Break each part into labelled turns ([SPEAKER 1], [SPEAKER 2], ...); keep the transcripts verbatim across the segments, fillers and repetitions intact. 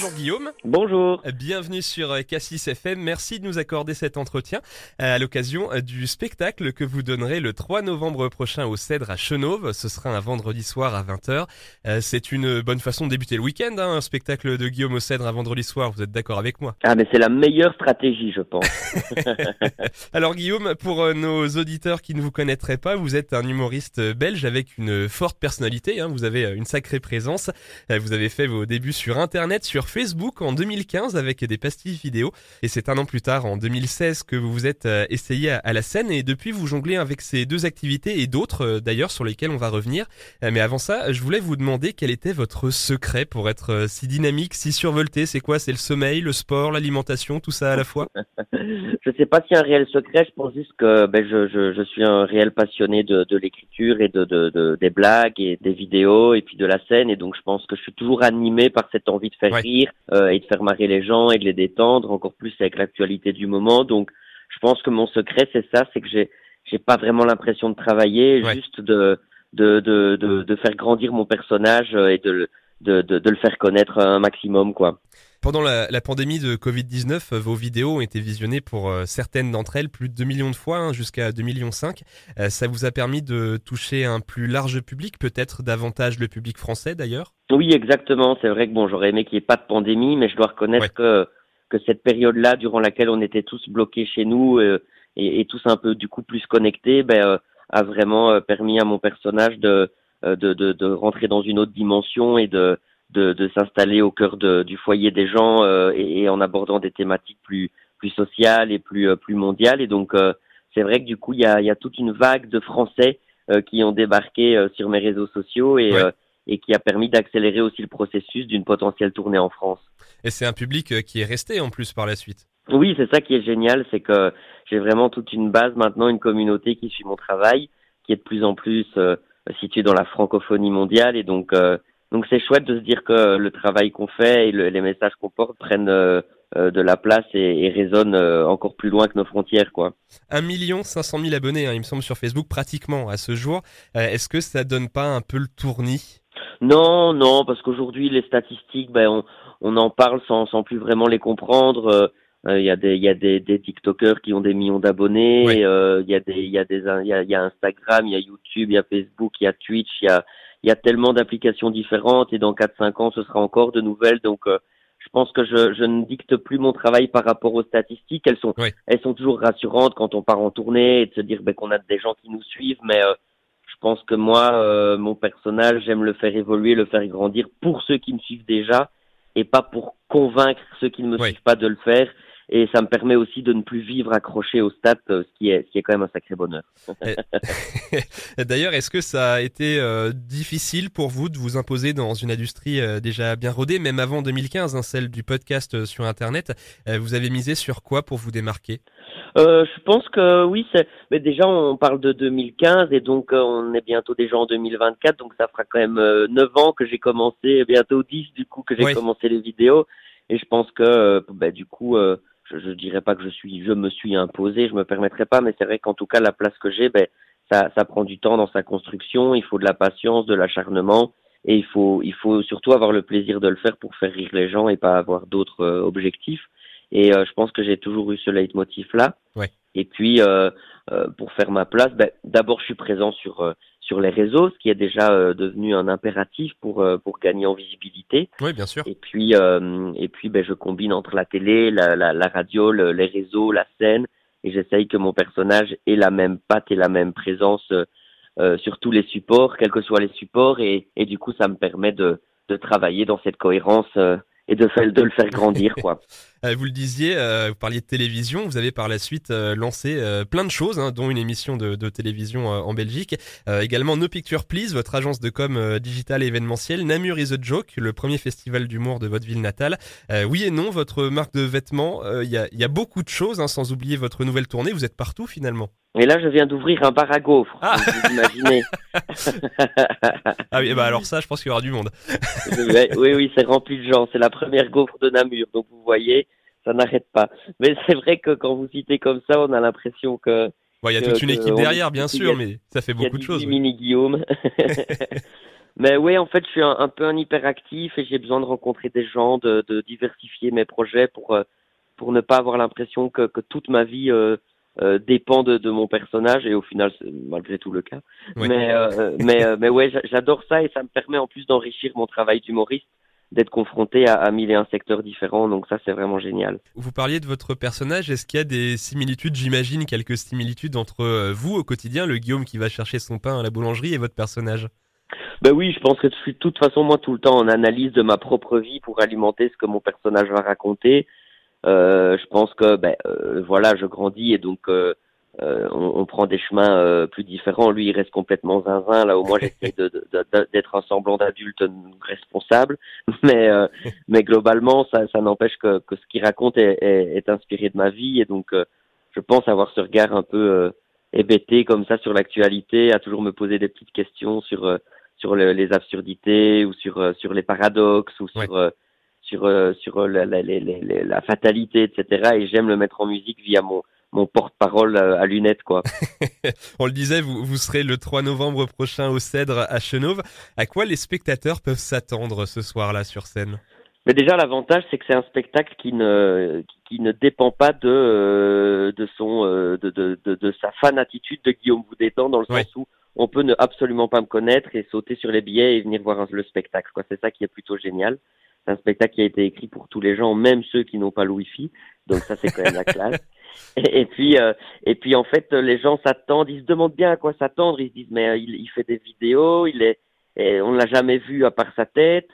[SPEAKER 1] Bonjour Guillaume.
[SPEAKER 2] Bonjour.
[SPEAKER 1] Bienvenue sur Cassis F M. Merci de nous accorder cet entretien à l'occasion du spectacle que vous donnerez le trois novembre prochain au Cèdre à Chenôve. Ce sera un vendredi soir à vingt heures. C'est une bonne façon de débuter le week-end, hein, un spectacle de Guillaume au Cèdre un vendredi soir. Vous êtes d'accord avec moi?
[SPEAKER 2] Ah mais c'est la meilleure stratégie, je pense.
[SPEAKER 1] Alors Guillaume, pour nos auditeurs qui ne vous connaîtraient pas, vous êtes un humoriste belge avec une forte personnalité, hein. Vous avez une sacrée présence. Vous avez fait vos débuts sur Internet, sur Facebook en deux mille quinze avec des pastilles vidéo. Et c'est un an plus tard, en deux mille seize, que vous vous êtes essayé à la scène. Et depuis, vous jonglez avec ces deux activités et d'autres d'ailleurs sur lesquelles on va revenir. Mais avant ça, je voulais vous demander quel était votre secret pour être si dynamique, si survolté. C'est quoi? C'est le sommeil, le sport, l'alimentation, tout ça à la fois?
[SPEAKER 2] Je sais pas s'il y a un réel secret. Je pense juste que ben, je, je, je suis un réel passionné de, de l'écriture et de, de, de des blagues et des vidéos et puis de la scène. Et donc je pense que je suis toujours animé par cette envie de faire
[SPEAKER 1] Ouais.
[SPEAKER 2] rire euh, et de faire marrer les gens et de les détendre, encore plus avec l'actualité du moment. Donc je pense que mon secret c'est ça, c'est que j'ai j'ai pas vraiment l'impression de travailler,
[SPEAKER 1] Ouais.
[SPEAKER 2] juste de de, de de de faire grandir mon personnage et de de de, de le faire connaître un maximum, quoi.
[SPEAKER 1] Pendant la, la pandémie de covid dix-neuf, vos vidéos ont été visionnées pour euh, certaines d'entre elles plus de deux millions de fois, hein, jusqu'à deux virgule cinq millions. Euh, ça vous a permis de toucher un plus large public, peut-être davantage le public français d'ailleurs?
[SPEAKER 2] Oui, exactement. C'est vrai que bon, j'aurais aimé qu'il n'y ait pas de pandémie, mais je dois reconnaître
[SPEAKER 1] Ouais.
[SPEAKER 2] que que cette période-là, durant laquelle on était tous bloqués chez nous euh, et, et tous un peu du coup plus connectés, ben, euh, a vraiment euh, permis à mon personnage de, euh, de de de rentrer dans une autre dimension et de de, de s'installer au cœur de, du foyer des gens euh, et, et en abordant des thématiques plus plus sociales et plus euh, plus mondiales. Et donc euh, c'est vrai que du coup il y a il y a toute une vague de Français euh, qui ont débarqué euh, sur mes réseaux sociaux et
[SPEAKER 1] Ouais.
[SPEAKER 2] euh, et qui a permis d'accélérer aussi le processus d'une potentielle tournée en France.
[SPEAKER 1] Et c'est un public euh, qui est resté en plus par la suite.
[SPEAKER 2] Oui, c'est ça qui est génial, c'est que j'ai vraiment toute une base maintenant, une communauté qui suit mon travail, qui est de plus en plus euh, située dans la francophonie mondiale. Et donc euh, donc c'est chouette de se dire que le travail qu'on fait et le, les messages qu'on porte prennent euh, euh, de la place et, et résonnent euh, encore plus loin que nos frontières, quoi.
[SPEAKER 1] un million cinq cent mille abonnés, hein, il me semble, sur Facebook pratiquement à ce jour. Euh, est-ce que ça donne pas un peu le tournis?
[SPEAKER 2] Non, non, parce qu'aujourd'hui les statistiques, ben on, on en parle sans, sans plus vraiment les comprendre. Euh, Il y a des, il y a des, des TikTokers qui ont des millions d'abonnés.
[SPEAKER 1] Ouais.
[SPEAKER 2] euh, Il y a des, il y a des, il y a, il y a Instagram, il y a YouTube, il y a Facebook, il y a Twitch, il y a, il y a tellement d'applications différentes. Et dans quatre cinq ans, ce sera encore de nouvelles. Donc, euh, je pense que je, je ne dicte plus mon travail par rapport aux statistiques. Elles sont,
[SPEAKER 1] Ouais.
[SPEAKER 2] elles sont toujours rassurantes quand on part en tournée et de se dire ben, qu'on a des gens qui nous suivent, mais euh, je pense que moi, euh, mon personnage, j'aime le faire évoluer, le faire grandir pour ceux qui me suivent déjà et pas pour convaincre ceux qui ne me
[SPEAKER 1] Ouais.
[SPEAKER 2] suivent pas de le faire. Et ça me permet aussi de ne plus vivre accroché au stade, euh, ce qui est, ce qui est quand même un sacré bonheur.
[SPEAKER 1] D'ailleurs, est-ce que ça a été euh, difficile pour vous de vous imposer dans une industrie euh, déjà bien rodée, même avant deux mille quinze, hein, celle du podcast euh, sur Internet? Euh, vous avez misé sur quoi pour vous démarquer?
[SPEAKER 2] Euh, je pense que oui, c'est, mais déjà on parle de deux mille quinze et donc euh, on est bientôt déjà en deux mille vingt-quatre, donc ça fera quand même euh, neuf ans que j'ai commencé, bientôt dix du coup que j'ai
[SPEAKER 1] Ouais.
[SPEAKER 2] commencé les vidéos. Et je pense que euh, bah, du coup, euh, je, je dirais pas que je suis, je me suis imposé, je me permettrai pas, mais c'est vrai qu'en tout cas la place que j'ai, ben ça, ça prend du temps dans sa construction. Il faut de la patience, de l'acharnement, et il faut, il faut surtout avoir le plaisir de le faire pour faire rire les gens et pas avoir d'autres euh, objectifs. Et euh, je pense que j'ai toujours eu ce leitmotiv-là.
[SPEAKER 1] Ouais.
[SPEAKER 2] Et puis, euh, euh, pour faire ma place, ben, d'abord, je suis présent sur euh, sur les réseaux, ce qui est déjà euh, devenu un impératif pour euh, pour gagner en visibilité.
[SPEAKER 1] Oui, bien sûr.
[SPEAKER 2] Et puis, euh, et puis, ben, je combine entre la télé, la, la, la radio, le, les réseaux, la scène, et j'essaye que mon personnage ait la même patte et la même présence euh, euh, sur tous les supports, quels que soient les supports, et, et du coup, ça me permet de de travailler dans cette cohérence. Euh, et de, faire, de le faire grandir, quoi.
[SPEAKER 1] Euh, vous le disiez, euh, vous parliez de télévision, vous avez par la suite euh, lancé euh, plein de choses, hein, dont une émission de, de télévision euh, en Belgique. Euh, également No Picture Please, votre agence de com euh, digitale et événementielle. Namur is a Joke, le premier festival d'humour de votre ville natale. Euh, oui et non, votre marque de vêtements, il euh, y, a, y a beaucoup de choses, hein, sans oublier votre nouvelle tournée. Vous êtes partout finalement.
[SPEAKER 2] Et là, je viens d'ouvrir un bar à gaufres,
[SPEAKER 1] Ah.
[SPEAKER 2] vous imaginez.
[SPEAKER 1] Ah oui, bah alors ça, je pense qu'il y aura du monde.
[SPEAKER 2] vais, oui, oui, c'est rempli de gens. C'est la première gaufre de Namur, donc vous voyez, ça n'arrête pas. Mais c'est vrai que quand vous citez comme ça, on a l'impression que...
[SPEAKER 1] Bon, il y a
[SPEAKER 2] que,
[SPEAKER 1] toute une
[SPEAKER 2] que
[SPEAKER 1] équipe
[SPEAKER 2] on-
[SPEAKER 1] derrière, bien
[SPEAKER 2] qu'il y
[SPEAKER 1] sûr,
[SPEAKER 2] a-
[SPEAKER 1] mais ça fait
[SPEAKER 2] qu'il y a
[SPEAKER 1] beaucoup de
[SPEAKER 2] dix-huit
[SPEAKER 1] choses. Oui.
[SPEAKER 2] mini Guillaume. Mais oui, en fait, je suis un, un peu un hyperactif et j'ai besoin de rencontrer des gens, de, de diversifier mes projets pour euh, pour ne pas avoir l'impression que, que toute ma vie euh, euh, dépend de, de mon personnage et au final, c'est malgré tout le cas.
[SPEAKER 1] Ouais.
[SPEAKER 2] Mais euh, mais euh, mais ouais, j'a- j'adore ça et ça me permet en plus d'enrichir mon travail d'humoriste, d'être confronté à, à mille et un secteurs différents. Donc ça, c'est vraiment génial.
[SPEAKER 1] Vous parliez de votre personnage, est-ce qu'il y a des similitudes, j'imagine quelques similitudes entre euh, vous au quotidien, le Guillaume qui va chercher son pain à la boulangerie et votre personnage?
[SPEAKER 2] Ben oui, je pense que je suis de toute façon moi tout le temps en analyse de ma propre vie pour alimenter ce que mon personnage va raconter. Euh, je pense que ben euh, voilà, je grandis et donc euh, euh, on, on prend des chemins euh, plus différents. Lui, il reste complètement zinzin. Là où moi, j'essaie de, de, de- d'être un semblant d'adulte responsable. Mais euh, mais globalement, ça, ça n'empêche que, que ce qu'il raconte est, est, est inspiré de ma vie et donc euh, je pense avoir ce regard un peu euh, hébété comme ça sur l'actualité, à toujours me poser des petites questions sur euh, sur le- les absurdités ou sur euh, sur les paradoxes ou
[SPEAKER 1] Ouais.
[SPEAKER 2] sur euh, sur euh, sur la, la, la, la, la fatalité, et cetera. Et j'aime le mettre en musique via mon mon porte-parole à, à lunettes, quoi.
[SPEAKER 1] On le disait, vous, vous serez le trois novembre prochain au Cèdre à Chenôve. À quoi les spectateurs peuvent s'attendre ce soir-là sur scène?
[SPEAKER 2] Mais déjà, l'avantage, c'est que c'est un spectacle qui ne qui, qui ne dépend pas de euh, de son euh, de, de, de de sa fan attitude de Guillaume Boudétan, dans le
[SPEAKER 1] Ouais.
[SPEAKER 2] sens où on peut ne absolument pas me connaître et sauter sur les billets et venir voir un- le spectacle, quoi. C'est ça qui est plutôt génial. C'est un spectacle qui a été écrit pour tous les gens, même ceux qui n'ont pas le Wi-Fi. Donc ça, c'est quand même la classe. Et, et puis, euh, et puis en fait, les gens s'attendent, ils se demandent bien à quoi s'attendre. Ils se disent, mais euh, il, il fait des vidéos, il est, et on l'a jamais vu à part sa tête.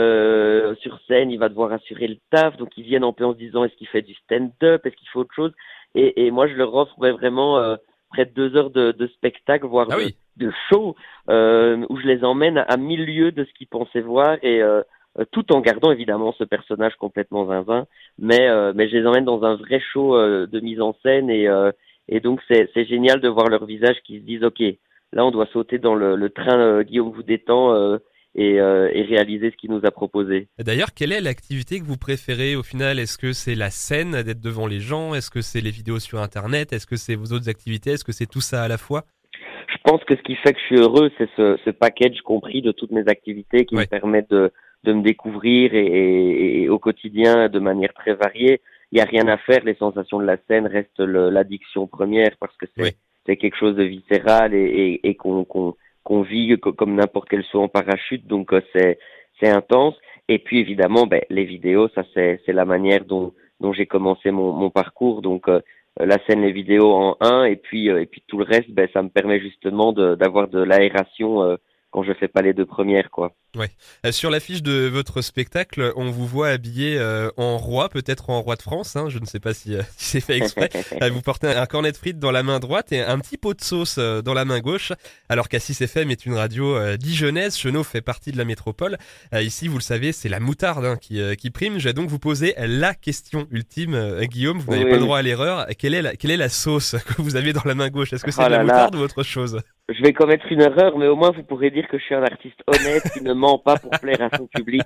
[SPEAKER 2] Euh, sur scène, il va devoir assurer le taf, donc ils viennent un peu en se disant, est-ce qu'il fait du stand-up, est-ce qu'il fait autre chose. Et, et moi, je leur offre ouais, vraiment euh, près de deux heures de, de spectacle, voire
[SPEAKER 1] Ah
[SPEAKER 2] de,
[SPEAKER 1] oui.
[SPEAKER 2] de show, euh, où je les emmène à mille lieues de ce qu'ils pensaient voir et euh, euh, tout en gardant évidemment ce personnage complètement zinzin, mais euh, mais je les emmène dans un vrai show euh, de mise en scène et euh, et donc c'est c'est génial de voir leur visage qui se disent ok, là on doit sauter dans le, le train euh, Guillaume vous détend euh, et, euh, et réaliser ce qu'il nous a proposé.
[SPEAKER 1] D'ailleurs, quelle est l'activité que vous préférez au final? Est-ce que c'est la scène, d'être devant les gens? Est-ce que c'est les vidéos sur Internet? Est-ce que c'est vos autres activités? Est-ce que c'est tout ça à la fois?
[SPEAKER 2] Je pense que ce qui fait que je suis heureux, c'est ce, ce package compris de toutes mes activités qui me
[SPEAKER 1] Ouais.
[SPEAKER 2] permettent de, de me découvrir et, et- et au quotidien de manière très variée. Il n'y a rien à faire, les sensations de la scène restent le- l'addiction première parce que
[SPEAKER 1] Ouais.
[SPEAKER 2] c'est c'est quelque chose de viscéral et, et, et qu'on qu'on qu'on vit co- comme n'importe quel saut en parachute, donc euh, c'est c'est intense. Et puis évidemment, ben, les vidéos, ça c'est c'est la manière dont dont j'ai commencé mon, mon parcours, donc euh, euh, la scène, les vidéos en un, et puis euh, et puis tout le reste, ben ça me permet justement de d'avoir de l'aération euh, quand je fais pas les deux premières, quoi.
[SPEAKER 1] Ouais. Euh, sur l'affiche de votre spectacle, on vous voit habillé euh, en roi, peut-être en roi de France, hein, je ne sais pas si, euh, si c'est fait exprès. Euh, vous portez un cornet de frites dans la main droite et un petit pot de sauce euh, dans la main gauche, alors qu'Assis F M est une radio euh, dijonnaise, Chenôve fait partie de la métropole. Euh, ici, vous le savez, c'est la moutarde hein, qui, euh, qui prime. Je vais donc vous poser la question ultime, euh, Guillaume, vous n'avez
[SPEAKER 2] Oui,
[SPEAKER 1] pas le
[SPEAKER 2] oui.
[SPEAKER 1] droit à l'erreur. Quelle est la, quelle est la sauce que vous avez dans la main gauche? Est-ce que c'est
[SPEAKER 2] Oh
[SPEAKER 1] de la
[SPEAKER 2] là là,
[SPEAKER 1] moutarde ou autre chose?
[SPEAKER 2] je vais commettre une erreur, mais au moins vous pourrez dire que je suis un artiste honnête qui ne ment pas pour plaire à son public.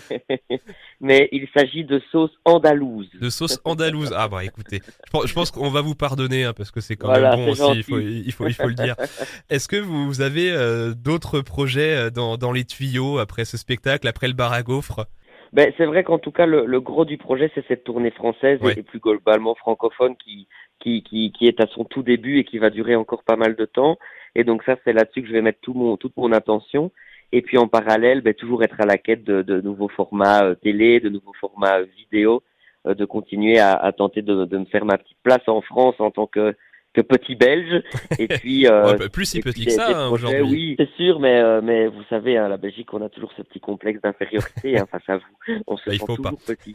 [SPEAKER 2] Mais il s'agit de sauce andalouse.
[SPEAKER 1] De sauce andalouse. Ah bah écoutez, je pense, je pense qu'on va vous pardonner hein, parce que c'est quand même
[SPEAKER 2] Voilà,
[SPEAKER 1] bon
[SPEAKER 2] c'est
[SPEAKER 1] aussi, il faut,
[SPEAKER 2] gentil.
[SPEAKER 1] il faut, il faut le dire. Est-ce que vous avez euh, d'autres projets euh, dans, dans les tuyaux après ce spectacle, après le bar à gaufres?
[SPEAKER 2] Ben, c'est vrai qu'en tout cas, le, le gros du projet, c'est cette tournée française
[SPEAKER 1] Ouais.
[SPEAKER 2] et, et plus globalement francophone qui, qui, qui, qui est à son tout début et qui va durer encore pas mal de temps. Et donc ça, c'est là-dessus que je vais mettre tout mon, toute mon attention. Et puis en parallèle, ben, toujours être à la quête de, de nouveaux formats euh, télé, de nouveaux formats euh, vidéo, euh, de continuer à, à tenter de, de me faire ma petite place en France en tant que, que petit Belge. Et puis,
[SPEAKER 1] Ouais,
[SPEAKER 2] euh,
[SPEAKER 1] bah, plus si
[SPEAKER 2] et puis
[SPEAKER 1] petit que
[SPEAKER 2] des,
[SPEAKER 1] ça
[SPEAKER 2] des
[SPEAKER 1] hein,
[SPEAKER 2] projets,
[SPEAKER 1] aujourd'hui.
[SPEAKER 2] oui, c'est sûr, mais, euh, mais vous savez, hein, la Belgique, on a toujours ce petit complexe d'infériorité hein, face à vous. On se
[SPEAKER 1] Bah, il
[SPEAKER 2] sent
[SPEAKER 1] faut pas.
[SPEAKER 2] toujours petit.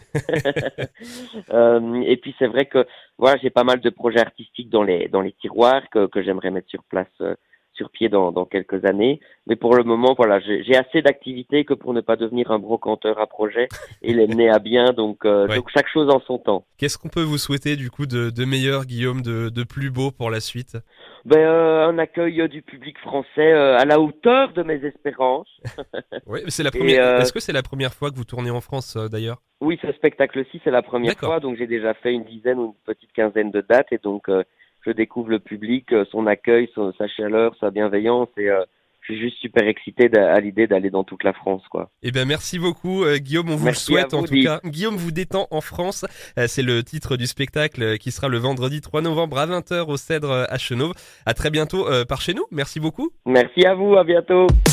[SPEAKER 2] Euh, et puis c'est vrai que voilà, j'ai pas mal de projets artistiques dans les dans les tiroirs que, que j'aimerais mettre sur place, euh, sur pied dans, dans quelques années. Mais pour le moment, voilà, j'ai j'ai assez d'activités que pour ne pas devenir un brocanteur à projet et les mener à bien. Donc, euh,
[SPEAKER 1] Ouais.
[SPEAKER 2] donc chaque chose en son temps.
[SPEAKER 1] Qu'est-ce qu'on peut vous souhaiter du coup de, de meilleur, Guillaume, de, de plus beau pour la suite?
[SPEAKER 2] Ben, euh, un accueil euh, du public français euh, à la hauteur de mes espérances.
[SPEAKER 1] Oui, c'est la
[SPEAKER 2] Et
[SPEAKER 1] première.
[SPEAKER 2] euh,
[SPEAKER 1] Est-ce que c'est la première fois que vous tournez en France euh, d'ailleurs?
[SPEAKER 2] oui, ce spectacle-ci, c'est la première
[SPEAKER 1] D'accord.
[SPEAKER 2] fois, donc j'ai déjà fait une dizaine ou une petite quinzaine de dates, et donc euh, je découvre le public, euh, son accueil, son- sa chaleur, sa bienveillance, et euh, je suis juste super excité à l'idée d'aller dans toute la France, quoi.
[SPEAKER 1] Eh ben merci beaucoup euh, Guillaume, on vous
[SPEAKER 2] Merci
[SPEAKER 1] le souhaite
[SPEAKER 2] à vous,
[SPEAKER 1] en tout
[SPEAKER 2] Dick.
[SPEAKER 1] cas. Guillaume vous détend en France, euh, c'est le titre du spectacle euh, qui sera le vendredi trois novembre à vingt heures au Cèdre euh, à Chenôve. À très bientôt euh, par chez nous, merci beaucoup.
[SPEAKER 2] Merci à vous, à bientôt.